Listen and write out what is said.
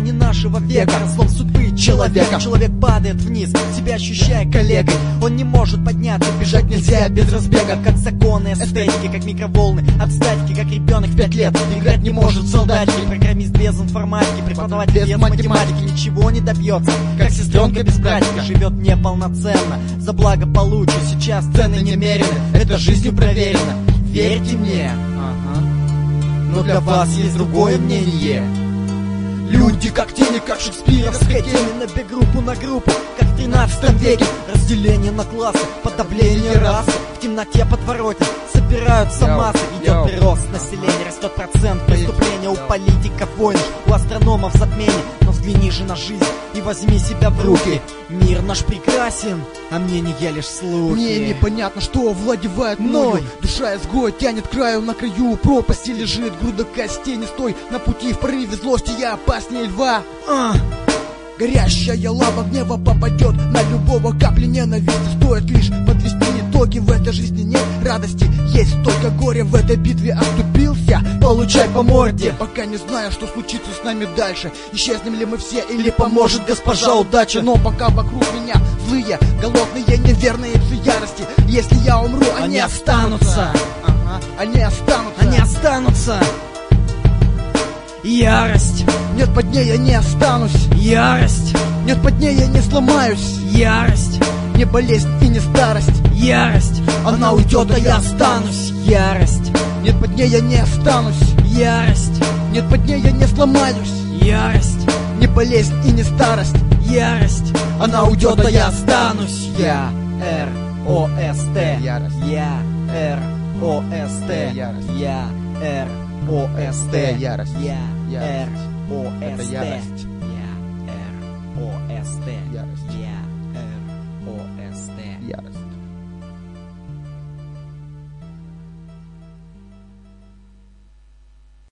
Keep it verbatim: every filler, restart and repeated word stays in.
не нашего века. Разлом судьбы человека. Человек падает вниз, себя ощущая коллегой. Он не может подняться, бежать нельзя без разбега. Как законы эстетики, как микроволны от статики, как ребенок в пять лет играть не может в солдатики. Программист без информатики, преподаватель без, без математики ничего не добьется. Как сестренка без братика живет неполноценно. За благополучие сейчас цены немерены. Это жизнью проверено. Верьте мне, ага. Но для вас есть другое мнение. Люди как тени, как шекспировская тень. На б-группу на группу, как в тринадцатом веке. Разделение на классы, подавление расы. В темноте подворотен собираются йо, массы. Идет йо. Прирост населения, растет процент преступления. У политиков войны, у астрономов затмение. Но взгляни же на жизнь и возьми себя в руки. Мир наш прекрасен, а мнение лишь слухи. Мне непонятно, что овладевает мною. Душа изгоя тянет к краю, на краю пропасти лежит груда костей. Не стой на пути, в порыве злости я опаснее льва. а. Горящая лава гнева попадет на любого, капли ненависти. Стоит лишь подвести итоги, в этой жизни нет радости. Есть только горе, в этой битве оступился, получай по морде. Пока не знаю, что случится с нами дальше. Исчезнем ли мы все или поможет госпожа удача. Но пока вокруг меня злые, голодные, неверные псы ярости. Если я умру, они, они останутся. Ага, они останутся. Они останутся. Ярость. Нет, под ней я не останусь. Ярость. Нет, под ней я не сломаюсь. Ярость. Не болезнь и не старость. Ярость. Она уйдет, а я останусь. Ярость. Нет, под ней я не останусь. Ярость. Нет, под ней я не сломаюсь. Ярость. Не болезнь и не старость. Ярость. Она уйдет, а я останусь. Я Р О С Т. Ярость. Я Р О С Т. Ярость. Я Р О С Т. Ярость. Я Р О С Т. Это ярость.